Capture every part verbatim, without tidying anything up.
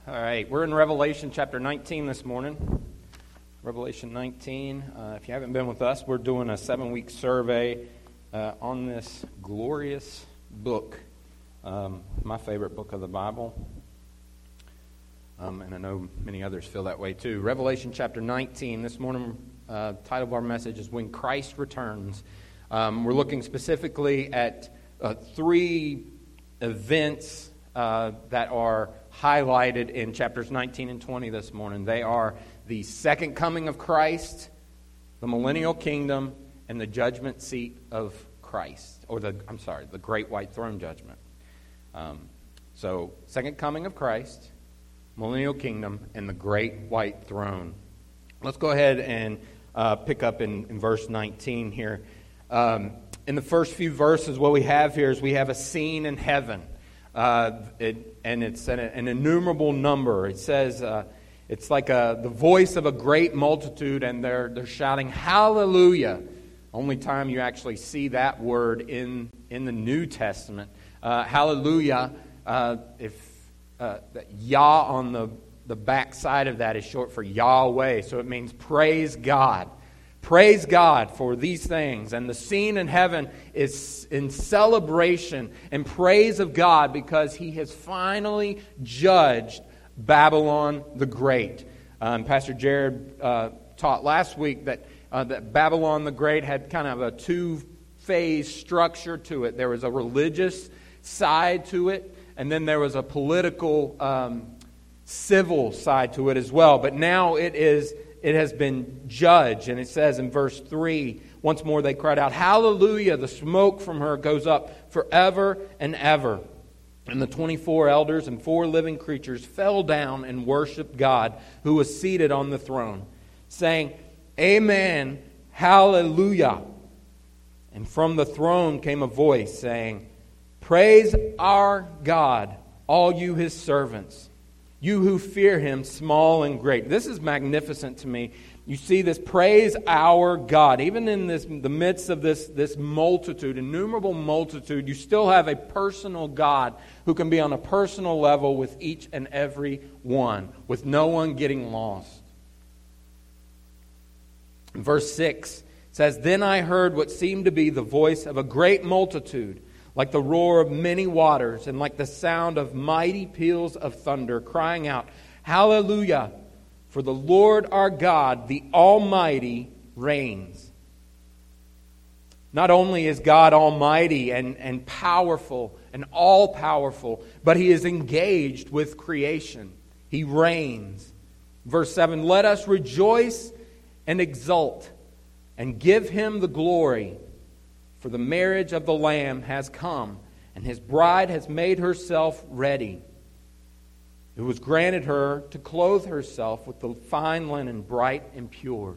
All right, we're in Revelation chapter nineteen this morning. Revelation nineteen. Uh, if you haven't been with us, we're doing a seven-week survey uh, on this glorious book, um, my favorite book of the Bible. Um, and I know many others feel that way too. Revelation chapter nineteen. This morning, uh, the title of our message is When Christ Returns. Um, we're looking specifically at uh, three events uh, that are highlighted in chapters nineteen and twenty this morning. They are the second coming of Christ, the millennial kingdom, and the judgment seat of Christ. Or the, I'm sorry, the great white throne judgment. Um, so, second coming of Christ, millennial kingdom, and the great white throne. Let's go ahead and uh, pick up in, in verse nineteen here. Um, in the first few verses, what we have here is we have a scene in heaven. Uh, it, and it's an, an innumerable number. It says uh, it's like a, the voice of a great multitude, and they're they're shouting hallelujah. Only time you actually see that word in in the New Testament. Uh, hallelujah. Uh, if uh, Yah on the the back side of that is short for Yahweh, so it means praise God. Praise God for these things. And the scene in heaven is in celebration and praise of God because He has finally judged Babylon the Great. Um, Pastor Jared uh, taught last week that, uh, that Babylon the Great had kind of a two-phase structure to it. There was a religious side to it, and then there was a political, um, civil side to it as well. But now it is... It has been judged, and it says in verse three, once more they cried out, hallelujah, the smoke from her goes up forever and ever. And the twenty-four elders and four living creatures fell down and worshiped God, who was seated on the throne, saying, Amen, hallelujah. And from the throne came a voice saying, Praise our God, all you His servants, you who fear Him, small and great. This is magnificent to me. You see this, praise our God. Even in this, the midst of this, this multitude, innumerable multitude, you still have a personal God who can be on a personal level with each and every one, with no one getting lost. In verse six, it says, Then I heard what seemed to be the voice of a great multitude, like the roar of many waters, and like the sound of mighty peals of thunder, crying out, Hallelujah! For the Lord our God, the Almighty, reigns. Not only is God almighty and, and powerful and all-powerful, but He is engaged with creation. He reigns. Verse seven, Let us rejoice and exult and give Him the glory. For the marriage of the Lamb has come, and His bride has made herself ready. It was granted her to clothe herself with the fine linen, bright and pure.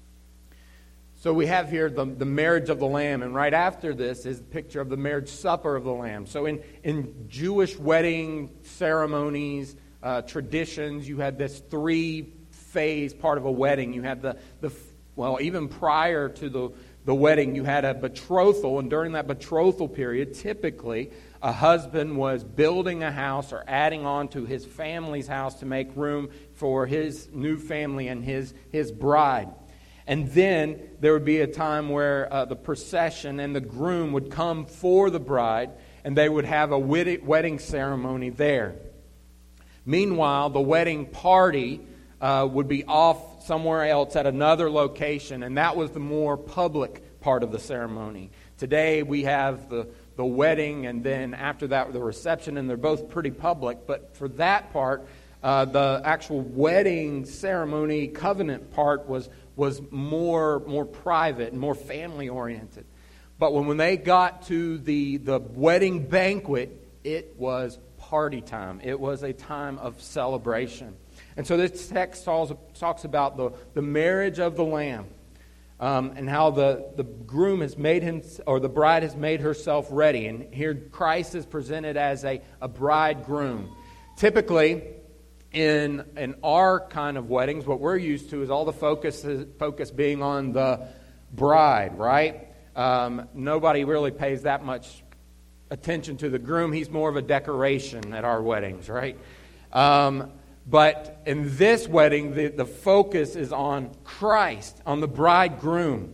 So we have here the, the marriage of the Lamb, and right after this is the picture of the marriage supper of the Lamb. So in, in Jewish wedding ceremonies, uh, traditions, you had this three-phase part of a wedding. You had the, the well, even prior to the The wedding, you had a betrothal, and during that betrothal period, typically, a husband was building a house or adding on to his family's house to make room for his new family and his, his bride. And then there would be a time where uh, the procession and the groom would come for the bride, and they would have a wedding ceremony there. Meanwhile, the wedding party uh, would be off somewhere else at another location, and that was the more public part of the ceremony. Today we have the, the wedding, and then after that the reception, and they're both pretty public. But for that part, uh, the actual wedding ceremony, covenant part was was more more private and more family oriented. But when, when they got to the, the wedding banquet, it was party time. It was a time of celebration. And so this text talks about the, the marriage of the Lamb um, and how the, the groom has made him, or the bride has made herself ready. And here Christ is presented as a, a bridegroom. Typically, in, in our kind of weddings, what we're used to is all the focus, focus being on the bride, right? Um, nobody really pays that much attention to the groom. He's more of a decoration at our weddings, right? Um But in this wedding, the, the focus is on Christ, on the bridegroom.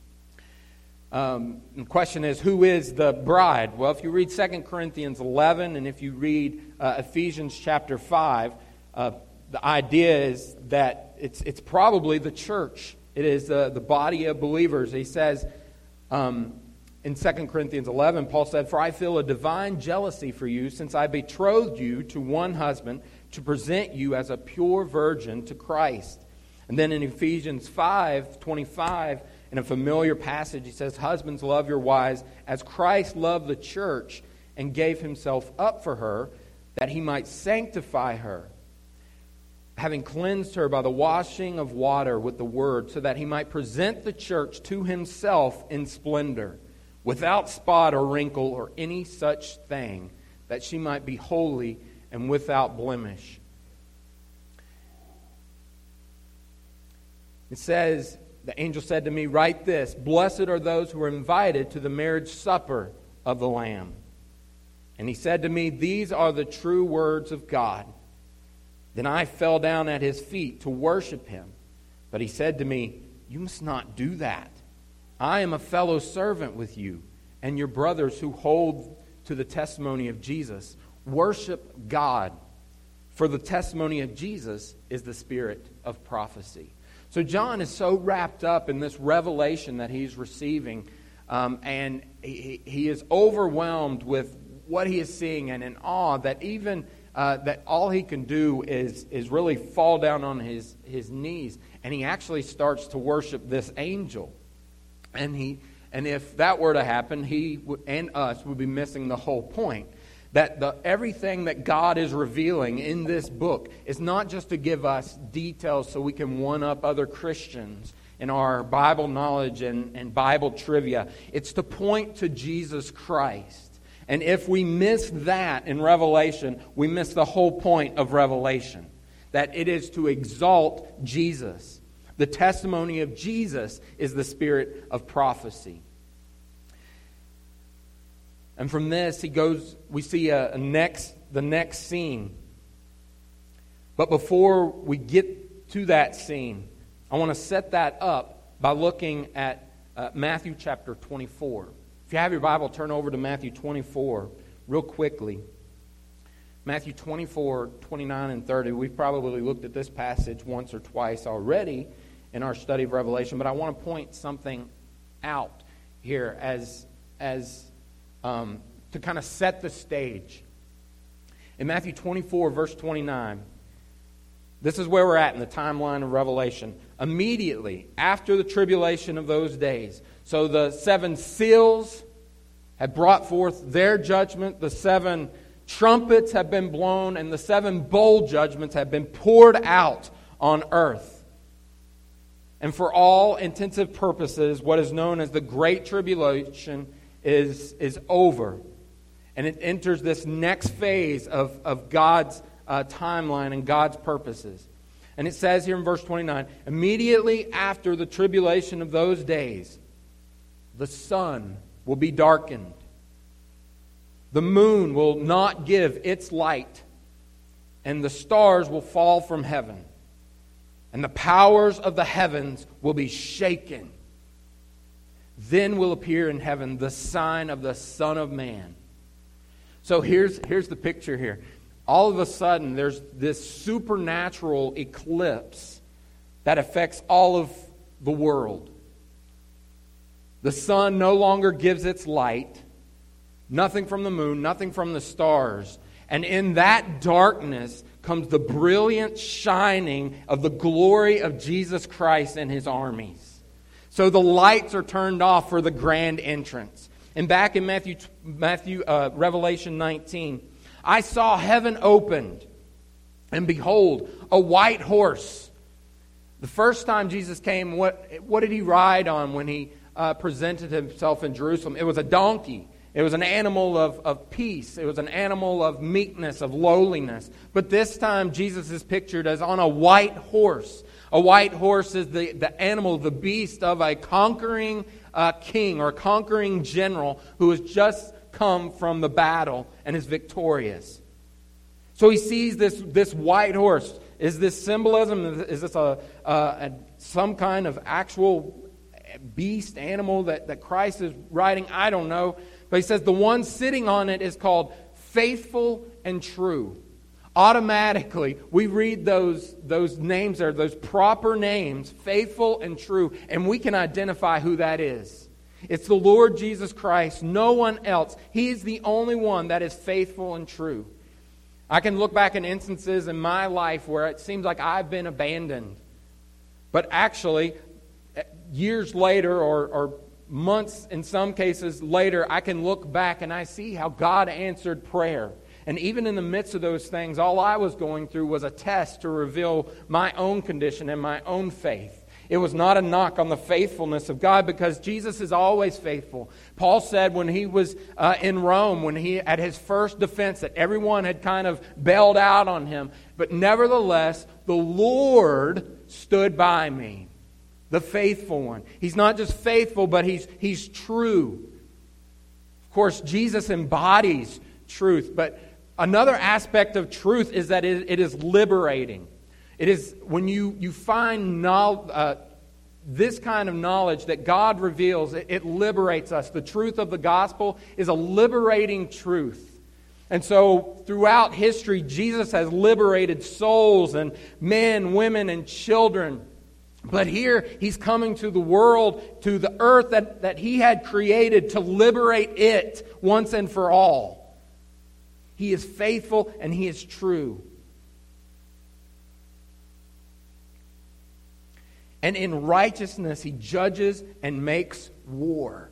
Um, the question is, who is the bride? Well, if you read Second Corinthians eleven, and if you read uh, Ephesians chapter five, uh, the idea is that it's it's probably the church. It is uh, the body of believers. He says um, in Second Corinthians eleven, Paul said, "For I feel a divine jealousy for you, since I betrothed you to one husband, to present you as a pure virgin to Christ." And then in Ephesians five twenty-five, in a familiar passage, he says, "Husbands, love your wives as Christ loved the church and gave himself up for her, that he might sanctify her, having cleansed her by the washing of water with the word, so that he might present the church to himself in splendor, without spot or wrinkle or any such thing, that she might be holy and without blemish." It says, the angel said to me, "Write this, blessed are those who are invited to the marriage supper of the Lamb." And he said to me, "These are the true words of God." Then I fell down at his feet to worship him. But he said to me, "You must not do that. I am a fellow servant with you and your brothers who hold to the testimony of Jesus. Worship God, for the testimony of Jesus is the spirit of prophecy." So John is so wrapped up in this revelation that he's receiving, um, and he, he is overwhelmed with what he is seeing and in awe that even uh, that all he can do is is really fall down on his his knees, and he actually starts to worship this angel. And he and if that were to happen, he and us would be missing the whole point. That the everything that God is revealing in this book is not just to give us details so we can one-up other Christians in our Bible knowledge and, and Bible trivia. It's to point to Jesus Christ. And if we miss that in Revelation, we miss the whole point of Revelation. That it is to exalt Jesus. The testimony of Jesus is the spirit of prophecy. And from this, he goes. We see a, a next, the next scene. But before we get to that scene, I want to set that up by looking at uh, Matthew chapter twenty-four. If you have your Bible, turn over to Matthew twenty-four real quickly. Matthew twenty-four, twenty-nine, and thirty. We've probably looked at this passage once or twice already in our study of Revelation, but I want to point something out here as as. Um, to kind of set the stage. In Matthew twenty-four, verse twenty-nine, this is where we're at in the timeline of Revelation. Immediately after the tribulation of those days, so the seven seals had brought forth their judgment, the seven trumpets have been blown, and the seven bowl judgments have been poured out on earth. And for all intensive purposes, what is known as the Great Tribulation is is over, and it enters this next phase of, of God's uh, timeline and God's purposes. And it says here in verse twenty-nine, immediately after the tribulation of those days, the sun will be darkened. The moon will not give its light, and the stars will fall from heaven, and the powers of the heavens will be shaken. Then will appear in heaven the sign of the Son of Man. So here's, here's the picture here. All of a sudden, there's this supernatural eclipse that affects all of the world. The sun no longer gives its light. Nothing from the moon, nothing from the stars. And in that darkness comes the brilliant shining of the glory of Jesus Christ and His armies. So the lights are turned off for the grand entrance. And back in Matthew, Matthew, uh, Revelation nineteen, I saw heaven opened, and behold, a white horse. The first time Jesus came, what, what did He ride on when He uh, presented Himself in Jerusalem? It was a donkey. It was an animal of, of peace. It was an animal of meekness, of lowliness. But this time, Jesus is pictured as on a white horse. A white horse is the, the animal, the beast of a conquering uh, king or a conquering general who has just come from the battle and is victorious. So he sees this, this white horse. Is this symbolism? Is this a, a, a some kind of actual beast, animal that, that Christ is riding? I don't know. But he says the one sitting on it is called Faithful and True. Automatically, we read those, those names there, those proper names, Faithful and True, and we can identify who that is. It's the Lord Jesus Christ, no one else. He's the only one that is faithful and true. I can look back in instances in my life where it seems like I've been abandoned. But actually, years later or, or months in some cases later, I can look back and I see how God answered prayer. And even in the midst of those things, all I was going through was a test to reveal my own condition and my own faith. It was not a knock on the faithfulness of God, because Jesus is always faithful. Paul said when he was uh, in Rome, when he at his first defense, that everyone had kind of bailed out on him. But nevertheless, the Lord stood by me, the faithful one. He's not just faithful, but he's, he's true. Of course, Jesus embodies truth. But another aspect of truth is that it, it is liberating. It is when you, you find knowledge, uh, this kind of knowledge that God reveals, it, it liberates us. The truth of the gospel is a liberating truth. And so throughout history, Jesus has liberated souls and men, women, and children. But here, He's coming to the world, to the earth that, that He had created to liberate it once and for all. He is faithful and He is true. And in righteousness, He judges and makes war.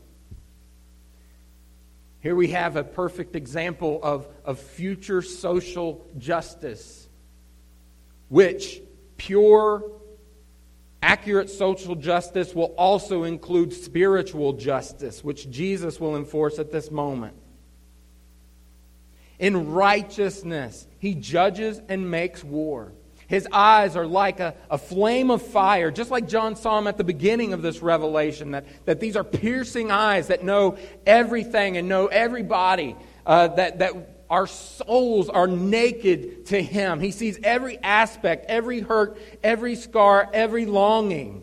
Here we have a perfect example of, of future social justice, which pure, accurate social justice will also include spiritual justice, which Jesus will enforce at this moment. In righteousness, He judges and makes war. His eyes are like a, a flame of fire, just like John saw him at the beginning of this revelation, that, that these are piercing eyes that know everything and know everybody, uh, that, that our souls are naked to Him. He sees every aspect, every hurt, every scar, every longing.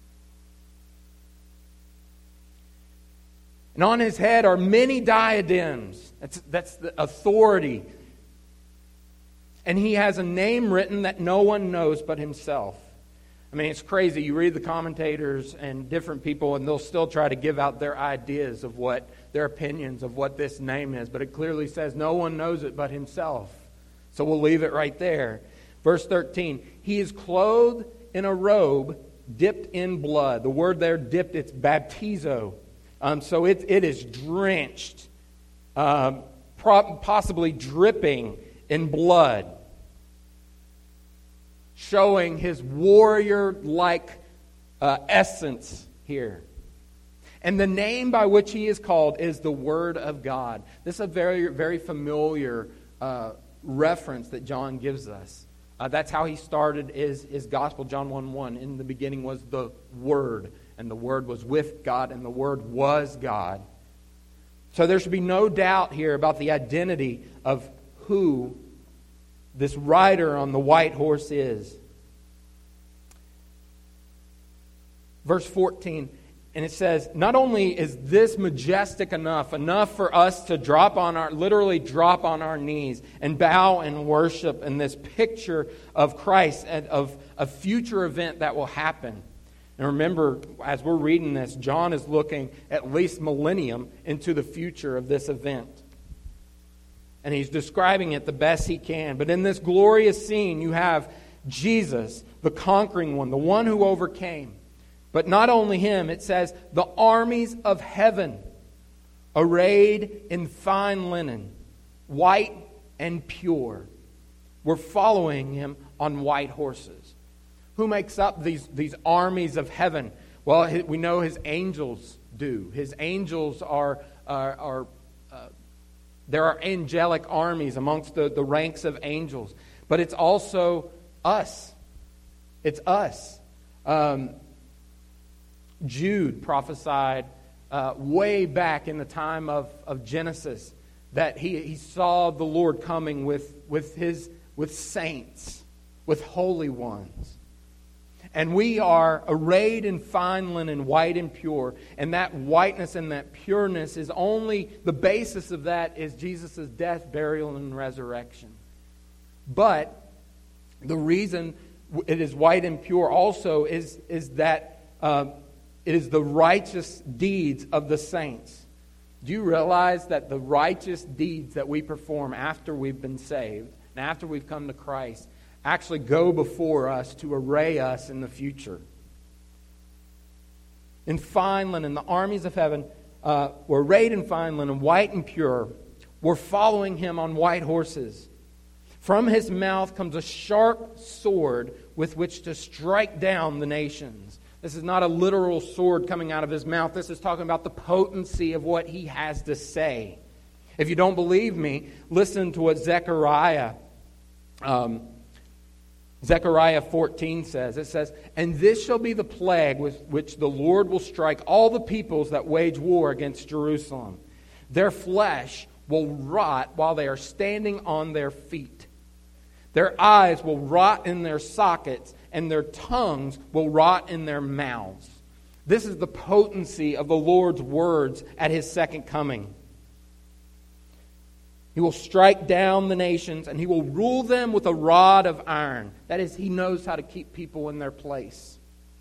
And on His head are many diadems. That's, that's the authority. And He has a name written that no one knows but Himself. I mean, it's crazy. You read the commentators and different people, and they'll still try to give out their ideas of what, their opinions of what this name is. But it clearly says no one knows it but Himself. So we'll leave it right there. Verse thirteen, He is clothed in a robe dipped in blood. The word there, dipped, it's baptizo. Um, so it, it is drenched, um, possibly dripping in blood, showing His warrior-like uh, essence here. And the name by which He is called is the Word of God. This is a very, very familiar uh, reference that John gives us. Uh, that's how he started his, his gospel, John one one. In the beginning was the Word, and the Word was with God, and the Word was God. So there should be no doubt here about the identity of who this rider on the white horse is. Verse fourteen, and it says, not only is this majestic enough, enough for us to drop on our, literally drop on our knees and bow and worship in this picture of Christ and of a future event that will happen. And remember, as we're reading this, John is looking at least millennium into the future of this event. And he's describing it the best he can. But in this glorious scene, you have Jesus, the conquering one, the one who overcame. But not only Him, it says, the armies of heaven, arrayed in fine linen, white and pure, were following Him on white horses. Who makes up these, these armies of heaven? Well, we know His angels do. His angels are... are, are uh, there are angelic armies amongst the, the ranks of angels. But it's also us. It's us. Um, Jude prophesied uh, way back in the time of, of Genesis that he, he saw the Lord coming with, with his with saints, with holy ones. And we are arrayed in fine linen, white and pure. And that whiteness and that pureness is only, the basis of that is Jesus' death, burial, and resurrection. But the reason it is white and pure also is, is that uh, it is the righteous deeds of the saints. Do you realize that the righteous deeds that we perform after we've been saved and after we've come to Christ actually go before us to array us in the future? In fine linen, the armies of heaven uh, were arrayed in fine linen, white and pure, were following him on white horses. From his mouth comes a sharp sword with which to strike down the nations. This is not a literal sword coming out of his mouth. This is talking about the potency of what he has to say. If you don't believe me, listen to what Zechariah, um, Zechariah fourteen says. It says, "And this shall be the plague with which the Lord will strike all the peoples that wage war against Jerusalem. Their flesh will rot while they are standing on their feet. Their eyes will rot in their sockets, and their tongues will rot in their mouths." This is the potency of the Lord's words at his second coming. He will strike down the nations, and he will rule them with a rod of iron. That is, he knows how to keep people in their place.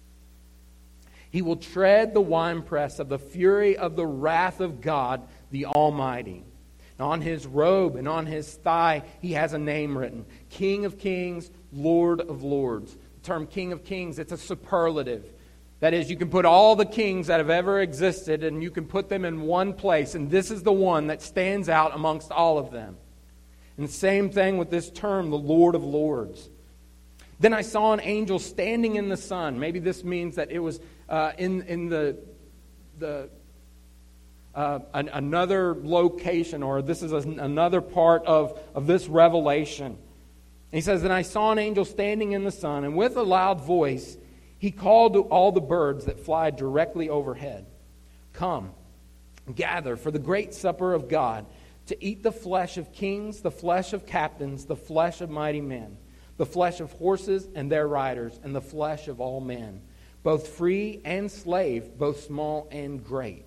He will tread the winepress of the fury of the wrath of God, the Almighty. And on his robe and on his thigh, he has a name written: King of Kings, Lord of Lords. The term King of Kings, it's a superlative. That is, you can put all the kings that have ever existed and you can put them in one place, and this is the one that stands out amongst all of them. And the same thing with this term, the Lord of Lords. Then I saw an angel standing in the sun. Maybe this means that it was uh, in, in the... the Uh, an, another location, or this is a, another part of, of this revelation. And he says, "Then I saw an angel standing in the sun, and with a loud voice he called to all the birds that fly directly overhead, 'Come, gather for the great supper of God, to eat the flesh of kings, the flesh of captains, the flesh of mighty men, the flesh of horses and their riders, and the flesh of all men, both free and slave, both small and great.'"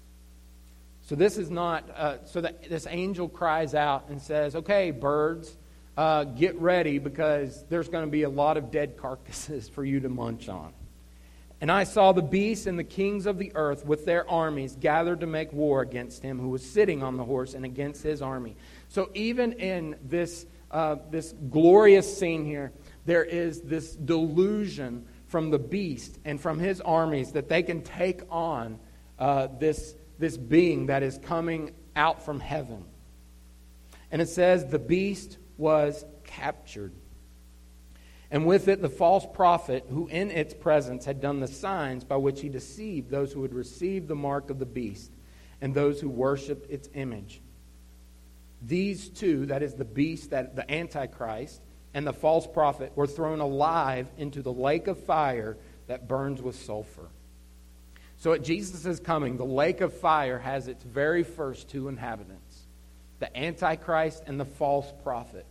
So this is not, uh, so that this angel cries out and says, "Okay, birds, uh, get ready, because there's going to be a lot of dead carcasses for you to munch on. And I saw the beasts and the kings of the earth with their armies gathered to make war against him who was sitting on the horse and against his army." So even in this, uh, this glorious scene here, there is this delusion from the beast and from his armies that they can take on uh, this this being that is coming out from heaven. And it says the beast was captured, and with it the false prophet, who in its presence had done the signs by which he deceived those who had received the mark of the beast and those who worshipped its image. These two, that is the beast, that the Antichrist, and the false prophet, were thrown alive into the lake of fire that burns with sulfur. So at Jesus' coming, the lake of fire has its very first two inhabitants, the Antichrist and the false prophet.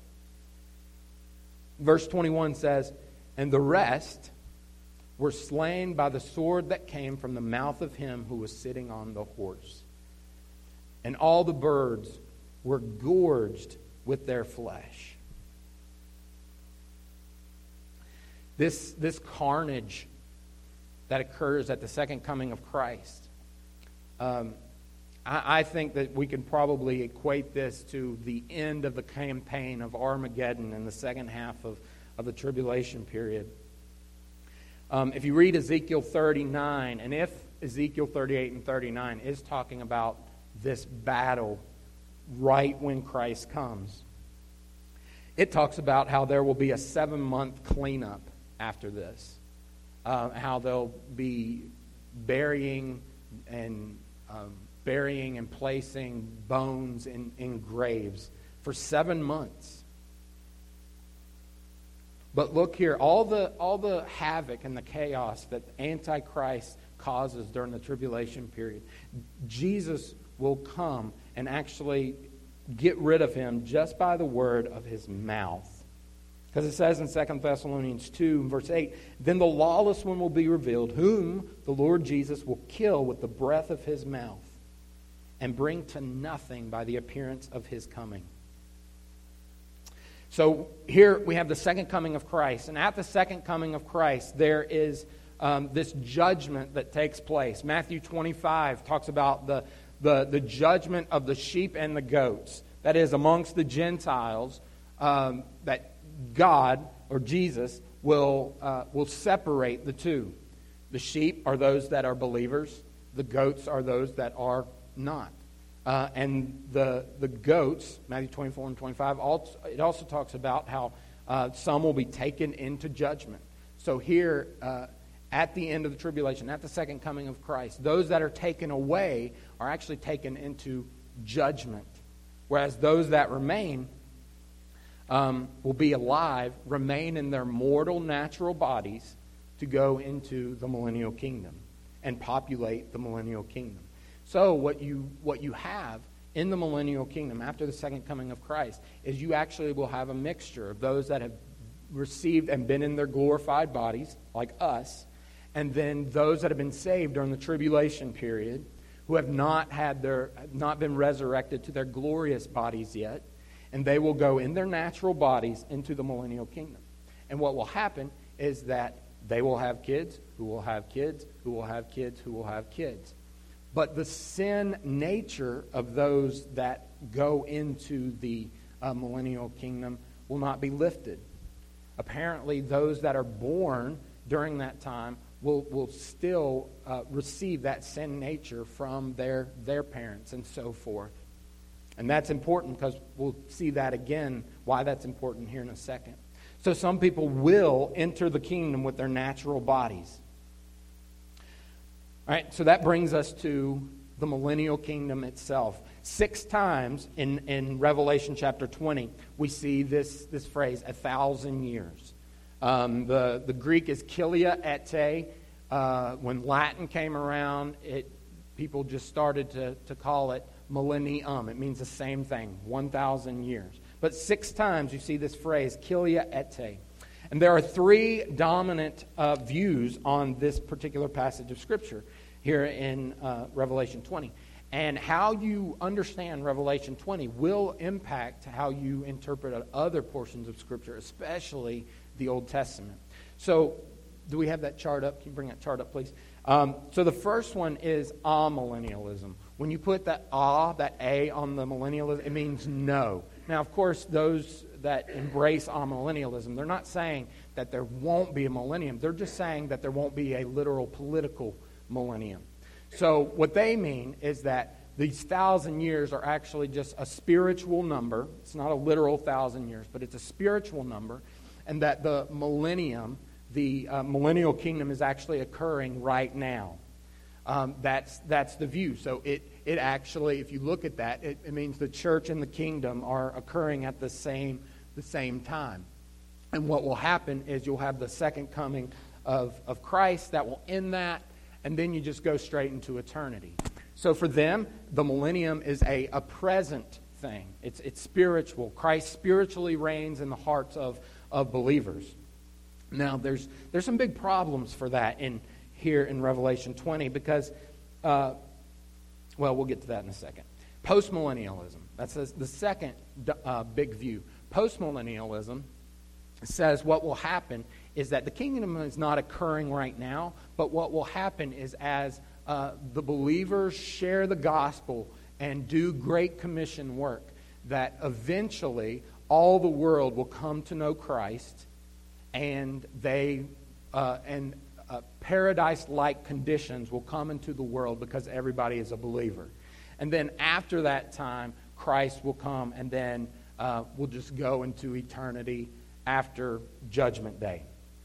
Verse twenty-one says, "And the rest were slain by the sword that came from the mouth of him who was sitting on the horse. And all the birds were gorged with their flesh." This, this carnage that occurs at the second coming of Christ. Um, I, I think that we can probably equate this to the end of the campaign of Armageddon in the second half of, of the tribulation period. Um, if you read Ezekiel thirty-nine, and if Ezekiel thirty-eight and thirty-nine is talking about this battle right when Christ comes, it talks about how there will be a seven-month cleanup after this. Uh, how they'll be burying and um, burying and placing bones in, in graves for seven months. But look here, all the all the havoc and the chaos that Antichrist causes during the tribulation period, Jesus will come and actually get rid of him just by the word of his mouth. Because it says in Second Thessalonians two, verse eight, then the lawless one will be revealed, whom the Lord Jesus will kill with the breath of his mouth and bring to nothing by the appearance of his coming. So here we have the second coming of Christ. And at the second coming of Christ, there is um, this judgment that takes place. Matthew twenty-five talks about the, the, the judgment of the sheep and the goats. That is, amongst the Gentiles, um, that God, or Jesus, will uh, will separate the two. The sheep are those that are believers. The goats are those that are not. Uh, and the the goats, Matthew twenty-four and twenty-five, also, it also talks about how uh, some will be taken into judgment. So here, uh, at the end of the tribulation, at the second coming of Christ, those that are taken away are actually taken into judgment. Whereas those that remain um, will be alive, remain in their mortal natural bodies to go into the millennial kingdom and populate the millennial kingdom. So what you what you have in the millennial kingdom after the second coming of Christ is you actually will have a mixture of those that have received and been in their glorified bodies, like us, and then those that have been saved during the tribulation period, who have not had their not been resurrected to their glorious bodies yet, and they will go in their natural bodies into the millennial kingdom. And what will happen is that they will have kids, who will have kids, who will have kids, who will have kids. But the sin nature of those that go into the uh, millennial kingdom will not be lifted. Apparently, those that are born during that time will will still uh, receive that sin nature from their their parents and so forth. And that's important because we'll see that again, why that's important here in a second. So some people will enter the kingdom with their natural bodies. All right, so that brings us to the millennial kingdom itself. Six times in, in Revelation chapter twenty, we see this, this phrase, a thousand years. Um, the, the Greek is kilia ete. Uh, when Latin came around, it people just started to, to call it millennium. It means the same thing, one thousand years. But six times you see this phrase, kilia ete. And there are three dominant uh, views on this particular passage of Scripture here in uh, Revelation twenty. And how you understand Revelation twenty will impact how you interpret other portions of Scripture, especially the Old Testament. So, do we have that chart up? Can you bring that chart up, please? Um, so the first one is amillennialism. When you put that ah, that A on the millennialism, it means no. Now, of course, those that embrace amillennialism, they're not saying that there won't be a millennium. They're just saying that there won't be a literal political millennium. So what they mean is that these thousand years are actually just a spiritual number. It's not a literal thousand years, but it's a spiritual number. And that the millennium, the uh, millennial kingdom is actually occurring right now. Um, that's that's the view. So it it actually, if you look at that, it, it means the church and the kingdom are occurring at the same the same time. And what will happen is you'll have the second coming of, of Christ that will end that, and then you just go straight into eternity. So for them, the millennium is a, a present thing. It's it's spiritual. Christ spiritually reigns in the hearts of, of believers. Now, there's there's some big problems for that in here in Revelation twenty because, uh, well, we'll get to that in a second. Postmillennialism. That's the second uh, big view. Postmillennialism says what will happen is that the kingdom is not occurring right now, but what will happen is as uh, the believers share the gospel and do Great Commission work, that eventually all the world will come to know Christ, and they uh, and uh, paradise-like conditions will come into the world because everybody is a believer. And then after that time, Christ will come, and then uh, we'll just go into eternity after Judgment Day.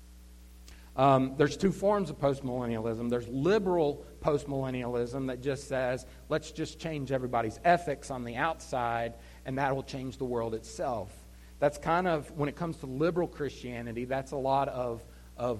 Um, there's two forms of postmillennialism. There's liberal postmillennialism that just says, let's just change everybody's ethics on the outside, and that will change the world itself. That's kind of, when it comes to liberal Christianity, that's a lot of of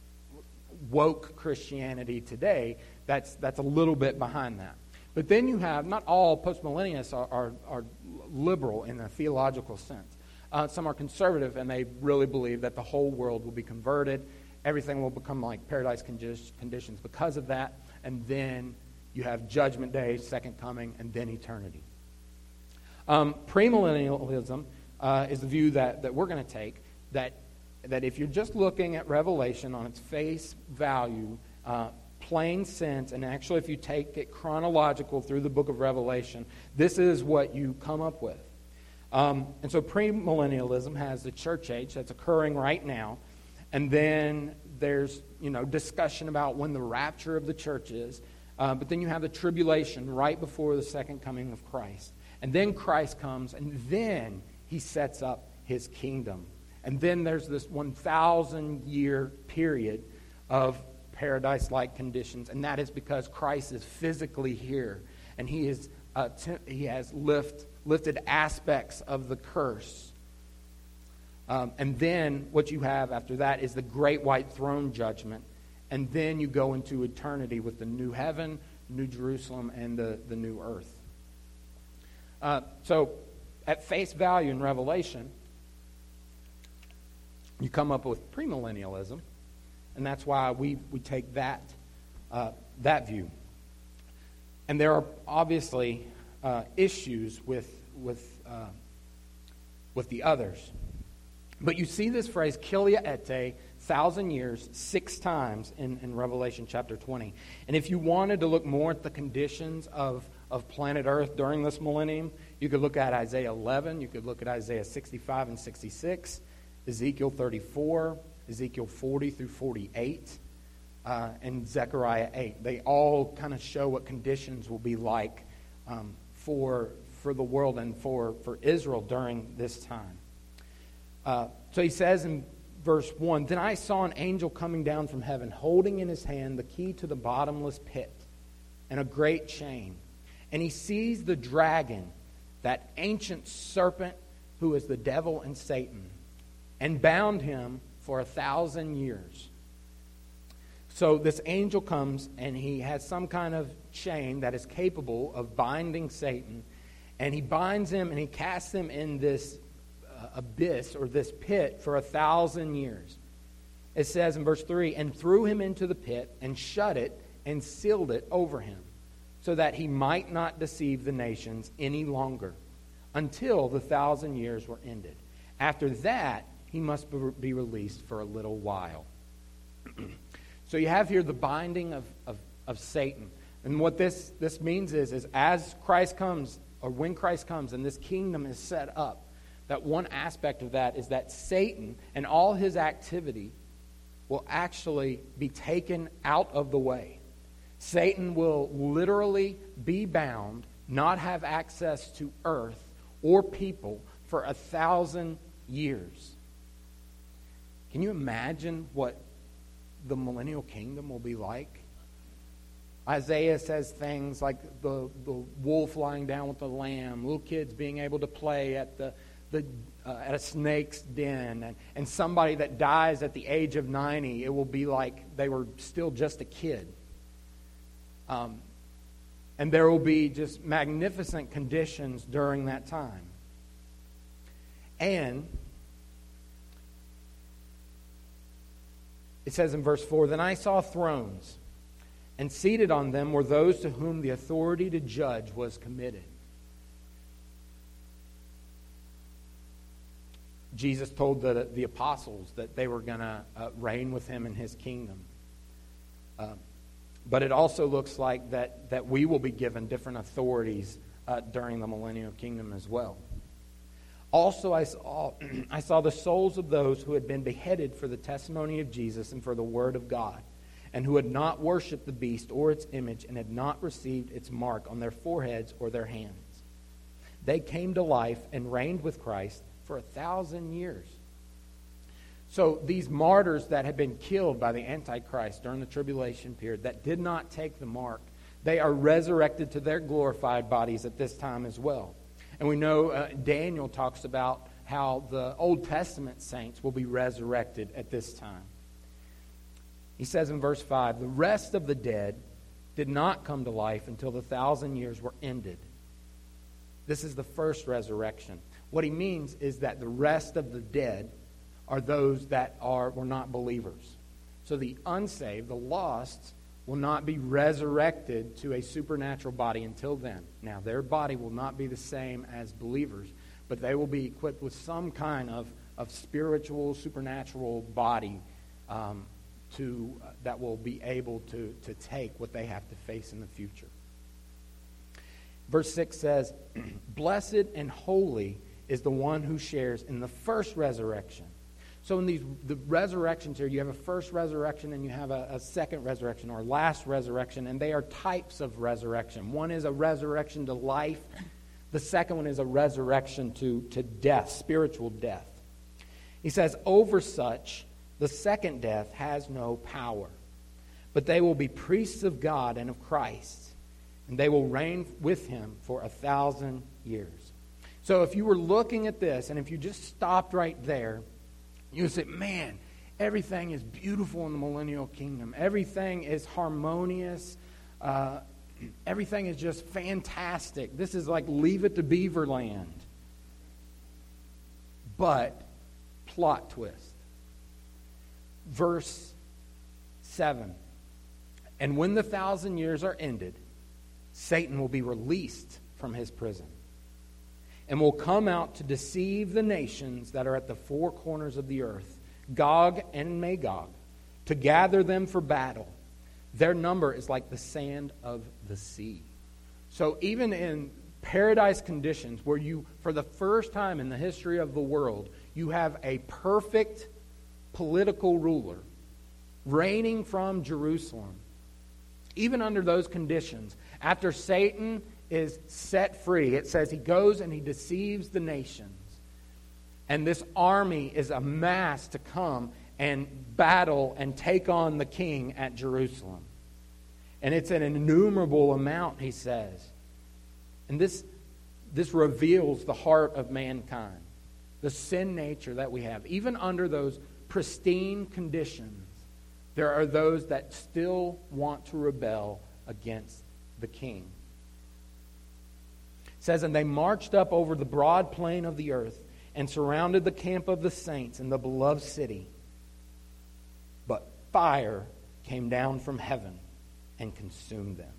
woke Christianity today. That's that's a little bit behind that. But then you have, not all postmillennialists are, are, are liberal in a theological sense. Uh, some are conservative, and they really believe that the whole world will be converted. Everything will become like paradise condi- conditions because of that. And then you have Judgment Day, Second Coming, and then eternity. Um, premillennialism uh, is the view that, that we're going to take, that, that if you're just looking at Revelation on its face value, uh, plain sense, and actually if you take it chronological through the book of Revelation, this is what you come up with. Um, and so premillennialism has the church age that's occurring right now, and then there's you know discussion about when the rapture of the church is, uh, but then you have the tribulation right before the second coming of Christ. And then Christ comes, and then he sets up his kingdom. And then there's this one thousand year period of paradise-like conditions, and that is because Christ is physically here, and he is uh, t- he has lift, lifted aspects of the curse. Um, and then what you have after that is the great white throne judgment, and then you go into eternity with the new heaven, New Jerusalem, and the, the new earth. Uh, so, at face value in Revelation, you come up with premillennialism, and that's why we, we take that uh, that view. And there are obviously uh, issues with with uh, with the others. But you see this phrase, Kilia ete, thousand years, six times in, in Revelation chapter twenty. And if you wanted to look more at the conditions of, of planet Earth during this millennium, you could look at Isaiah eleven, you could look at Isaiah sixty-five and sixty-six, Ezekiel thirty-four, Ezekiel forty through forty-eight, uh, and Zechariah eight. They all kind of show what conditions will be like um, for, for the world and for, for Israel during this time. Uh, so he says in verse one, "Then I saw an angel coming down from heaven, holding in his hand the key to the bottomless pit and a great chain. And he seized the dragon, that ancient serpent who is the devil and Satan, and bound him for a thousand years." So this angel comes, and he has some kind of chain that is capable of binding Satan, and he binds him, and he casts him in this abyss or this pit for a thousand years. It says in verse three, "And threw him into the pit and shut it and sealed it over him, so that he might not deceive the nations any longer until the thousand years were ended. After that, he must be released for a little while." So you have here the binding of, of, of Satan. And what this, this means is, is as Christ comes, or when Christ comes and this kingdom is set up, that one aspect of that is that Satan and all his activity will actually be taken out of the way. Satan will literally be bound, not have access to earth or people for a thousand years. Can you imagine what the millennial kingdom will be like? Isaiah says things like the, the wolf lying down with the lamb, little kids being able to play at the The, uh, at a snake's den, and, and somebody that dies at the age of ninety, it will be like they were still just a kid. Um, and there will be just magnificent conditions during that time. And it says in verse four, "Then I saw thrones, and seated on them were those to whom the authority to judge was committed." Jesus told the, the apostles that they were going to uh, reign with him in his kingdom. Uh, but it also looks like that, that we will be given different authorities uh, during the millennial kingdom as well. Also, I saw, I saw the souls of those who had been beheaded for the testimony of Jesus and for the word of God, and who had not worshipped the beast or its image, and had not received its mark on their foreheads or their hands. They came to life and reigned with Christ for a thousand years. So these martyrs that had been killed by the Antichrist during the tribulation period, that did not take the mark, they are resurrected to their glorified bodies at this time as well. And we know uh, Daniel talks about how the Old Testament saints will be resurrected at this time. He says in verse five, "The rest of the dead did not come to life until the thousand years were ended." This is the first resurrection. What he means is that the rest of the dead are those that are were not believers. So the unsaved, the lost, will not be resurrected to a supernatural body until then. Now, their body will not be the same as believers, but they will be equipped with some kind of, of spiritual, supernatural body um, to uh, that will be able to, to take what they have to face in the future. Verse six says, "Blessed and holy is the one who shares in the first resurrection." So in these the resurrections here, you have a first resurrection and you have a, a second resurrection or last resurrection, and they are types of resurrection. One is a resurrection to life. The second one is a resurrection to, to death, spiritual death. He says, "Over such, the second death has no power, but they will be priests of God and of Christ, and they will reign with him for a thousand years." So if you were looking at this, and if you just stopped right there, you would say, man, everything is beautiful in the millennial kingdom. Everything is harmonious. Uh, everything is just fantastic. This is like Leave It to Beaverland. But, plot twist. Verse seven. "And when the thousand years are ended, Satan will be released from his prison and will come out to deceive the nations that are at the four corners of the earth, Gog and Magog, to gather them for battle. Their number is like the sand of the sea." So even in paradise conditions where you, for the first time in the history of the world, you have a perfect political ruler reigning from Jerusalem, even under those conditions, after Satan is set free, it says he goes and he deceives the nations. And this army is amassed to come and battle and take on the king at Jerusalem. And it's an innumerable amount, he says. And this, this reveals the heart of mankind, the sin nature that we have. Even under those pristine conditions, there are those that still want to rebel against the king. It says, "And they marched up over the broad plain of the earth and surrounded the camp of the saints in the beloved city. But fire came down from heaven and consumed them."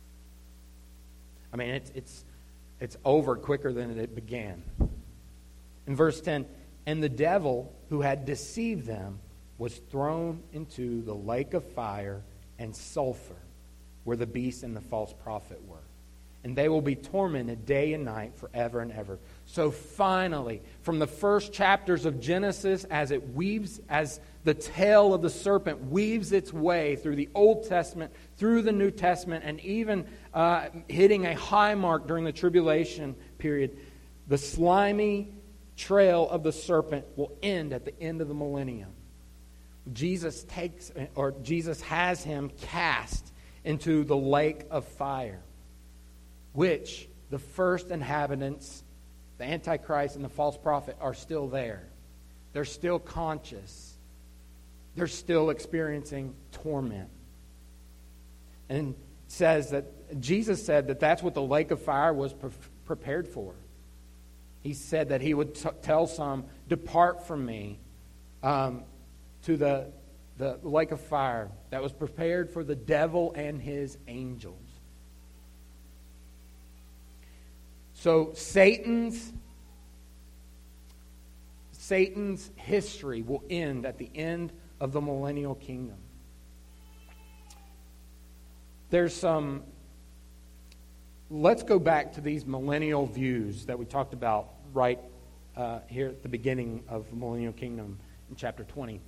I mean, it's it's it's over quicker than it began. In verse ten, "And the devil who had deceived them was thrown into the lake of fire and sulfur, where the beast and the false prophet were. And they will be tormented day and night forever and ever." So finally, from the first chapters of Genesis, as it weaves, as the tail of the serpent weaves its way through the Old Testament, through the New Testament, and even uh, hitting a high mark during the tribulation period, the slimy trail of the serpent will end at the end of the millennium. Jesus takes, or Jesus has him cast into the lake of fire, which the first inhabitants, the Antichrist and the false prophet, are still there. They're still conscious. They're still experiencing torment. And it says that Jesus said that that's what the lake of fire was pre- prepared for. He said that he would t- tell some, "Depart from me," um, to the, the lake of fire that was prepared for the devil and his angels. So Satan's Satan's history will end at the end of the millennial kingdom. There's some... Let's go back to these millennial views that we talked about right uh, here at the beginning of the millennial kingdom in chapter twenty.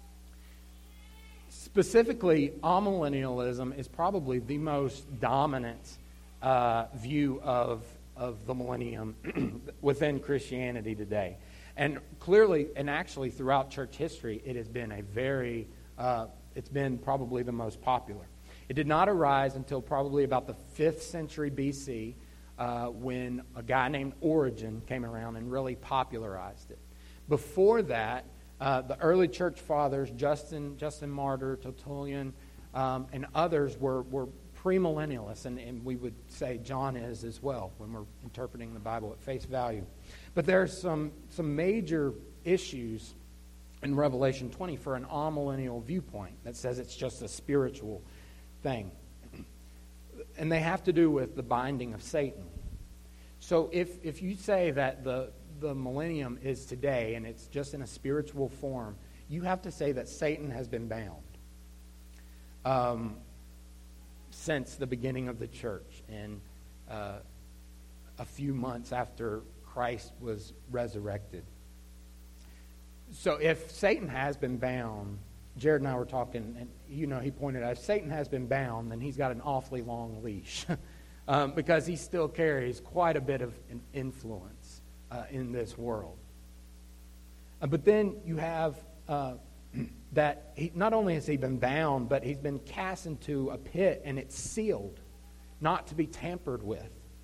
Specifically, amillennialism is probably the most dominant uh, view of of the millennium within Christianity today. And clearly, and actually throughout church history, it has been a very, uh, it's been probably the most popular. It did not arise until probably about the fifth century B C, uh, when a guy named Origen came around and really popularized it. Before that, uh, the early church fathers, Justin, Justin Martyr, Tertullian, um, and others were, were premillennialists, and, and we would say John is as well when we're interpreting the Bible at face value. But But there are some, some major issues in Revelation twenty for an amillennial viewpoint that says it's just a spiritual thing. And they have to do with the binding of Satan. So if, if you say that the, the millennium is today and it's just in a spiritual form, you have to say that Satan has been bound um, since the beginning of the church and uh, a few months after Christ was resurrected. So if Satan has been bound, Jared and I were talking, and you know, he pointed out, if Satan has been bound, then he's got an awfully long leash um, because he still carries quite a bit of influence uh, in this world. Uh, but then you have uh, that he, not only has he been bound, but he's been cast into a pit, and it's sealed, not to be tampered with.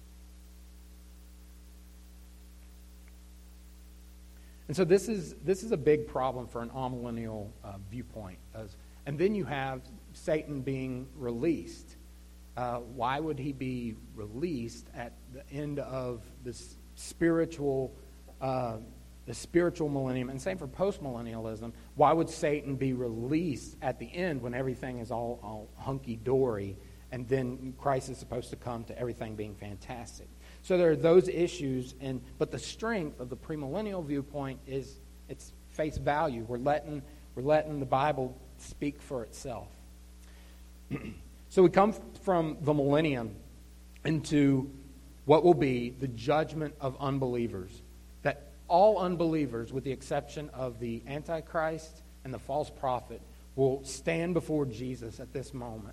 And so this is this is a big problem for an amillennial uh, viewpoint. As, and then you have Satan being released. Uh, why would he be released at the end of this spiritual, uh, the spiritual millennium? And same for postmillennialism. Why would Satan be released at the end when everything is all, all hunky-dory, and then Christ is supposed to come to everything being fantastic? So there are those issues, and but the strength of the premillennial viewpoint is its face value. We're letting we're letting the Bible speak for itself. So we come from the millennium into what will be the judgment of unbelievers. That all unbelievers, with the exception of the Antichrist and the false prophet, will stand before Jesus at this moment.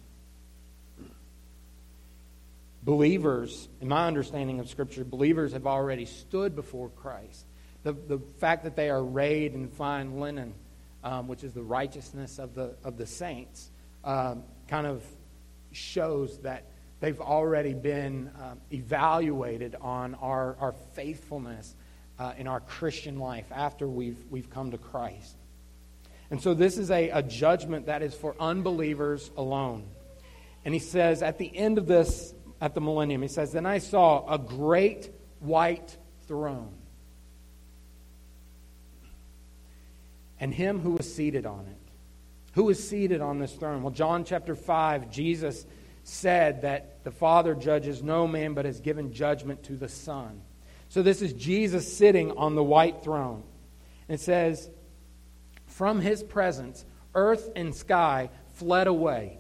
Believers, in my understanding of Scripture, believers have already stood before Christ. The, the fact that they are arrayed in fine linen, um, which is the righteousness of the of the saints, um, kind of shows that they've already been um, evaluated on our, our faithfulness uh, in our Christian life after we've we've come to Christ. And so this is a, a judgment that is for unbelievers alone. And he says at the end of this, at the millennium, he says, "Then I saw a great white throne, and him who was seated on it." Who is seated on this throne? Well, John chapter five, Jesus said that the Father judges no man, but has given judgment to the Son. So this is Jesus sitting on the white throne. And it says, "From his presence, earth and sky fled away."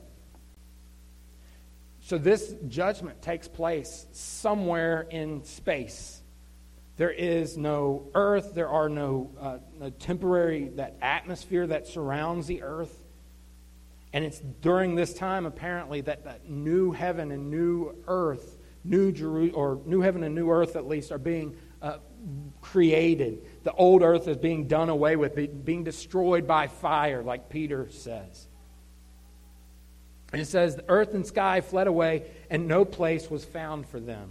So this judgment takes place somewhere in space. There is no earth. There are no, uh, no temporary, that atmosphere that surrounds the earth. And it's during this time, apparently, that, that new heaven and new earth, new Jeru- or new heaven and new earth at least, are being uh, created. The old earth is being done away with, being destroyed by fire, like Peter says. And it says, "The earth and sky fled away, and no place was found for them."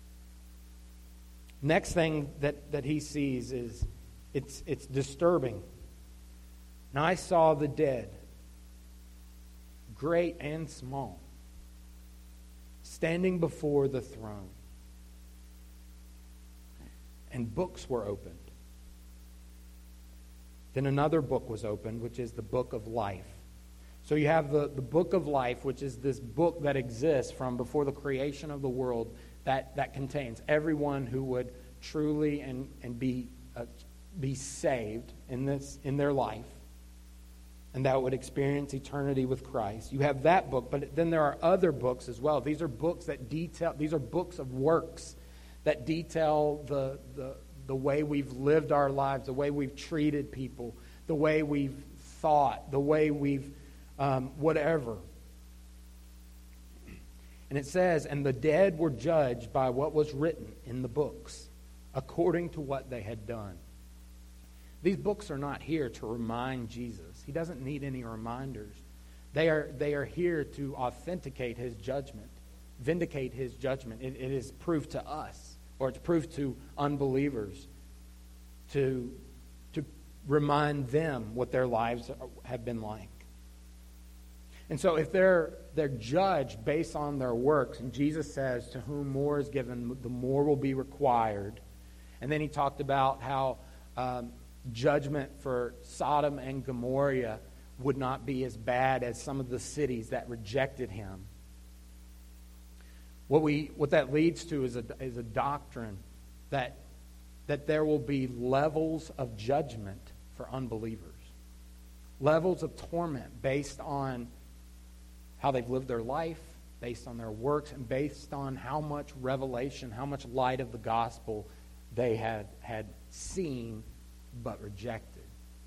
Next thing that, that he sees is, it's, it's disturbing. "And I saw the dead, great and small, standing before the throne. And books were opened. Then another book was opened, which is the book of life." So you have the, the book of life, which is this book that exists from before the creation of the world that, that contains everyone who would truly and, and be uh, be saved in this in their life, and that would experience eternity with Christ. You have that book, but then there are other books as well. These are books that detail, these are books of works that detail the the, the way we've lived our lives, the way we've treated people, the way we've thought, the way we've Um, whatever. And it says, "And the dead were judged by what was written in the books, according to what they had done." These books are not here to remind Jesus. He doesn't need any reminders. They are they are here to authenticate his judgment, vindicate his judgment. It, it is proof to us, or it's proof to unbelievers, to to remind them what their lives have been like. And so if they're they're judged based on their works, and Jesus says, "To whom more is given, the more will be required," And then he talked about how um, judgment for Sodom and Gomorrah would not be as bad as some of the cities that rejected him. What we what that leads to is a is a doctrine that that there will be levels of judgment for unbelievers. Levels of torment based on how they've lived their life, based on their works, and based on how much revelation, how much light of the gospel they had had seen but rejected.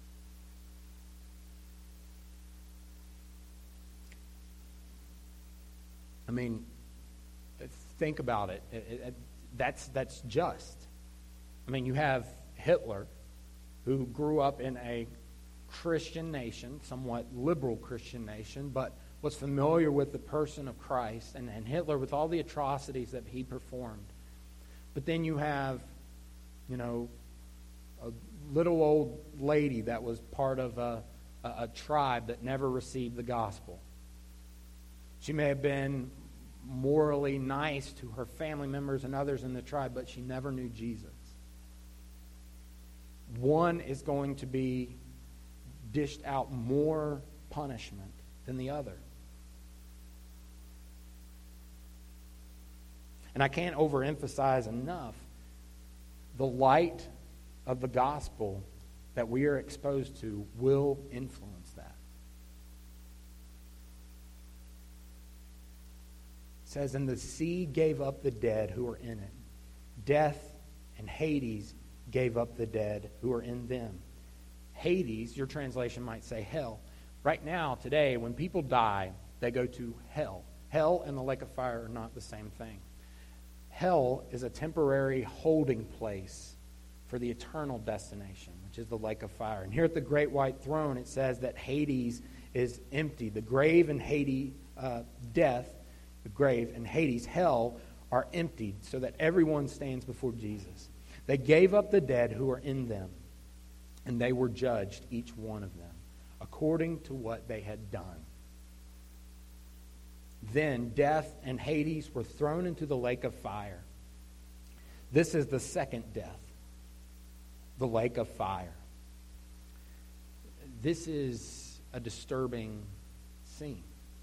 I mean, think about it. It, it. That's that's just. I mean, you have Hitler, who grew up in a Christian nation, somewhat liberal Christian nation, but was familiar with the person of Christ, and, and Hitler with all the atrocities that he performed. But then you have, you know, a little old lady that was part of a, a, a tribe that never received the gospel. She may have been morally nice to her family members and others in the tribe, but she never knew Jesus. One is going to be dished out more punishment than the other. And I can't overemphasize enough the light of the gospel that we are exposed to will influence that. It says, and the sea gave up the dead who were in it. Death and Hades gave up the dead who were in them. Hades, your translation might say hell. Right now, today, when people die, they go to hell. Hell and the lake of fire are not the same thing. Hell is a temporary holding place for the eternal destination, which is the lake of fire. And here at the great white throne, it says that Hades is empty. The grave and Hades, uh, death, the grave and Hades, hell, are emptied so that everyone stands before Jesus. They gave up the dead who were in them, and they were judged, each one of them, according to what they had done. Then death and Hades were thrown into the lake of fire. This is the second death, the lake of fire. This is a disturbing scene.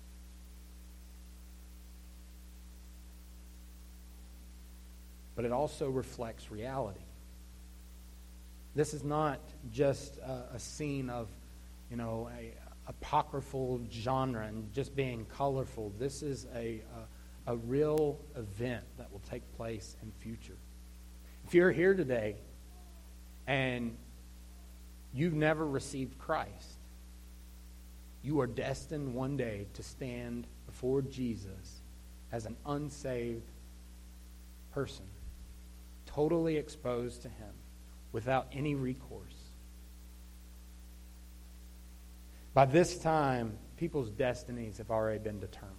But it also reflects reality. This is not just a, a scene of, you know, a apocryphal genre and just being colorful. This is a, a, a real event that will take place in future. If you're here today and you've never received Christ, you are destined one day to stand before Jesus as an unsaved person, totally exposed to him, without any recourse. By this time, people's destinies have already been determined.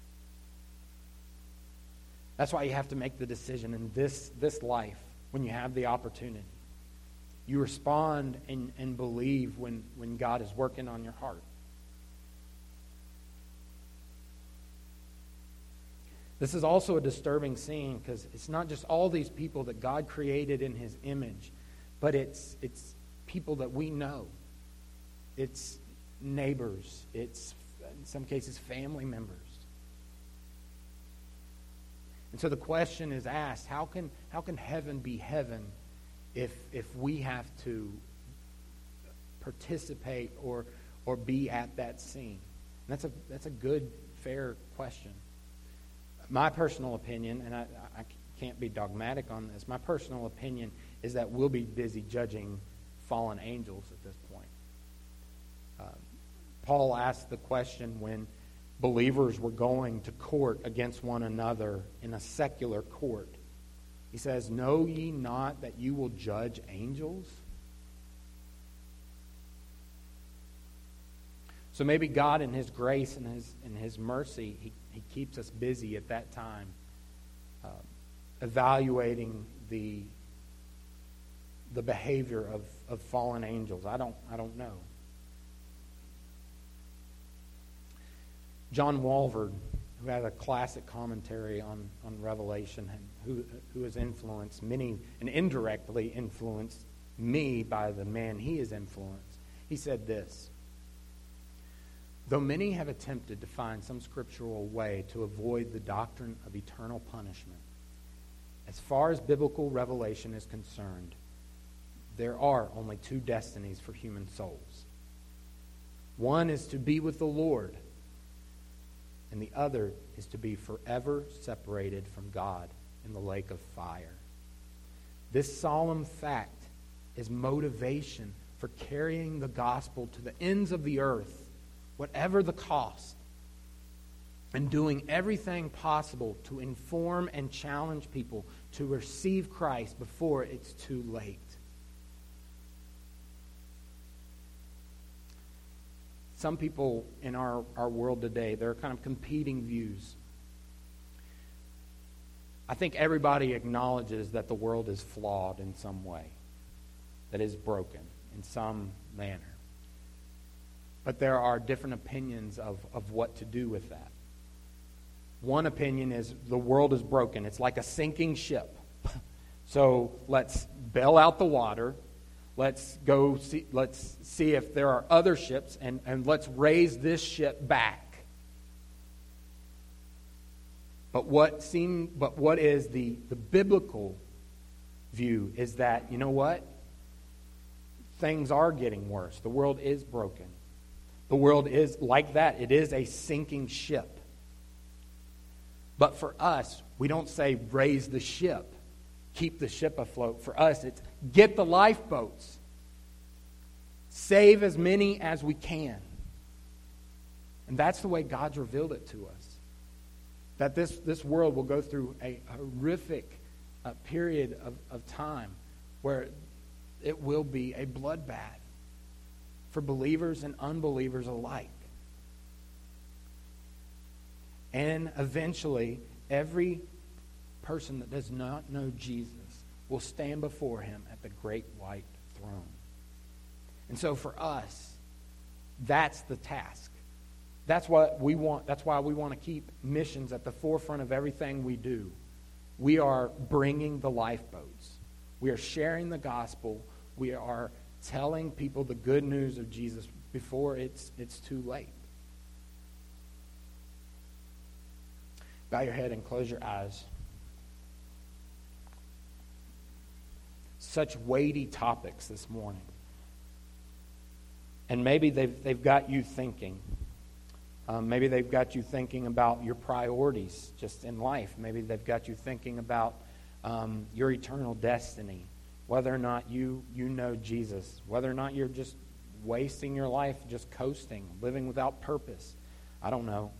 That's why you have to make the decision in this, this life when you have the opportunity. You respond and, and believe when, when God is working on your heart. This is also a disturbing scene because it's not just all these people that God created in his image, but it's it's people that we know. It's neighbors. It's, in some cases, family members. And so the question is asked, how can how can heaven be heaven if if we have to participate or or be at that scene? And that's a that's a good, fair question. My personal opinion, and I, I can't be dogmatic on this, my personal opinion is that we'll be busy judging fallen angels at this point. Uh, Paul asked the question when believers were going to court against one another in a secular court. He says, know ye not that you will judge angels? So maybe God in his grace and his, and his mercy, he, he keeps us busy at that time, uh, evaluating the the behavior of, of fallen angels. I don't I don't know. John Walvoord, who has a classic commentary on, on Revelation, and who, who has influenced many and indirectly influenced me by the man he has influenced. He said this: though many have attempted to find some scriptural way to avoid the doctrine of eternal punishment, as far as biblical revelation is concerned, there are only two destinies for human souls. One is to be with the Lord, and the other is to be forever separated from God in the lake of fire. This solemn fact is motivation for carrying the gospel to the ends of the earth, whatever the cost, and doing everything possible to inform and challenge people to receive Christ before it's too late. Some people in our, our world today, there are kind of competing views. I think everybody acknowledges that the world is flawed in some way, that is broken in some manner. But there are different opinions of, of what to do with that. One opinion is the world is broken. It's like a sinking ship. So let's bail out the water. Let's go see, let's see if there are other ships, and, and let's raise this ship back. But what seem, but what is the, the biblical view is that, you know what? Things are getting worse. The world is broken. The world is like that. It is a sinking ship. But for us, we don't say raise the ship, keep the ship afloat. For us, it's get the lifeboats. Save as many as we can. And that's the way God's revealed it to us. That this, this world will go through a horrific uh, period of, of time where it will be a bloodbath for believers and unbelievers alike. And eventually, every person that does not know Jesus will stand before him at the great white throne. And so for us, that's the task. That's what we want. That's why we want to keep missions at the forefront of everything we do. We are bringing the lifeboats. We are sharing the gospel. We are telling people the good news of Jesus before it's it's too late. Bow your head and close your eyes. Such weighty topics this morning. And maybe they've, they've got you thinking. Um, maybe they've got you thinking about your priorities just in life. Maybe they've got you thinking about um, your eternal destiny. Whether or not you, you know Jesus. Whether or not you're just wasting your life just coasting, living without purpose. I don't know.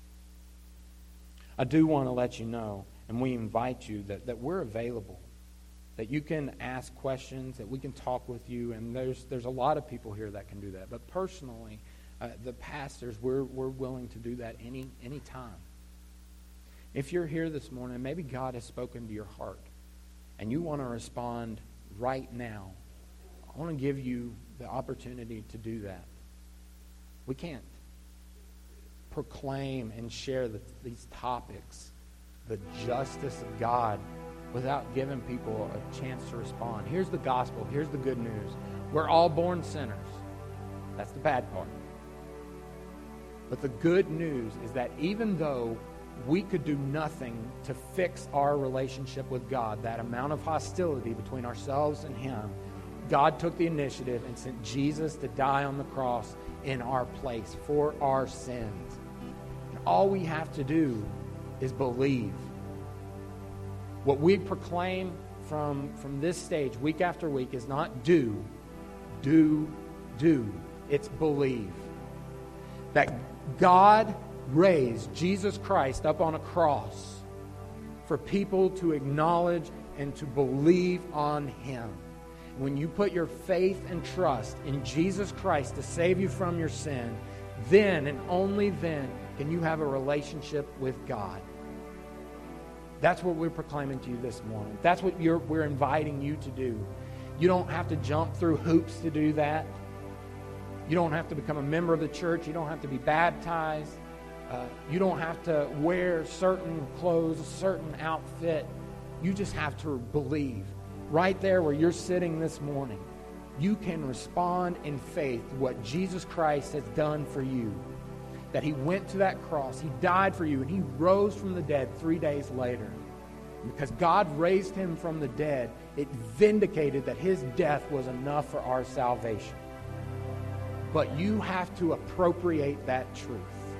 I do want to let you know, and we invite you, that, that we're available. That you can ask questions, that we can talk with you, and there's there's a lot of people here that can do that. But personally, uh, the pastors, we're we're willing to do that any any time. If you're here this morning, maybe God has spoken to your heart, and you want to respond right now, I want to give you the opportunity to do that. We can't proclaim and share the, these topics, the justice of God, without giving people a chance to respond. Here's the gospel. Here's the good news. We're all born sinners. That's the bad part. But the good news is that even though we could do nothing to fix our relationship with God, that amount of hostility between ourselves and Him, God took the initiative and sent Jesus to die on the cross in our place for our sins. And all we have to do is believe. What we proclaim from, from this stage week after week is not do, do, do. It's believe. That God raised Jesus Christ up on a cross for people to acknowledge and to believe on Him. When you put your faith and trust in Jesus Christ to save you from your sin, then and only then can you have a relationship with God. That's what we're proclaiming to you this morning. That's what you're, we're inviting you to do. You don't have to jump through hoops to do that. You don't have to become a member of the church. You don't have to be baptized. Uh, you don't have to wear certain clothes, a certain outfit. You just have to believe. Right there where you're sitting this morning, you can respond in faith to what Jesus Christ has done for you. That he went to that cross, he died for you, and he rose from the dead three days later. Because God raised him from the dead, it vindicated that his death was enough for our salvation. But you have to appropriate that truth.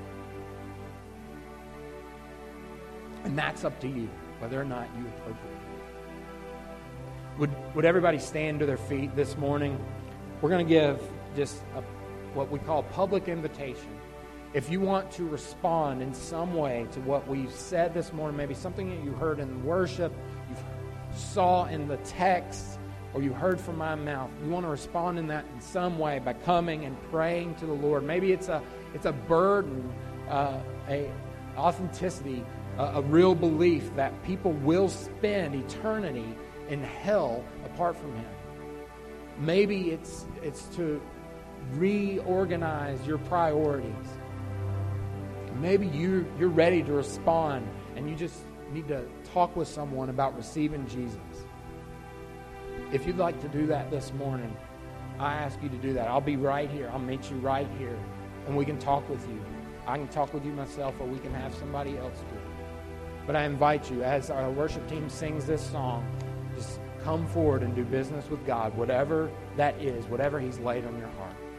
And that's up to you, whether or not you appropriate it. Would, would everybody stand to their feet this morning? We're going to give just a, what we call public invitation. If you want to respond in some way to what we've said this morning, maybe something that you heard in worship, you saw in the text, or you heard from my mouth, you want to respond in that in some way by coming and praying to the Lord. Maybe it's a it's a burden, uh, a authenticity, a, a real belief that people will spend eternity in hell apart from him. Maybe it's it's to reorganize your priorities. Maybe you, you're ready to respond and you just need to talk with someone about receiving Jesus. If you'd like to do that this morning, I ask you to do that. I'll be right here. I'll meet you right here and we can talk with you. I can talk with you myself, or we can have somebody else do it. But I invite you, as our worship team sings this song, just come forward and do business with God, whatever that is, whatever he's laid on your heart.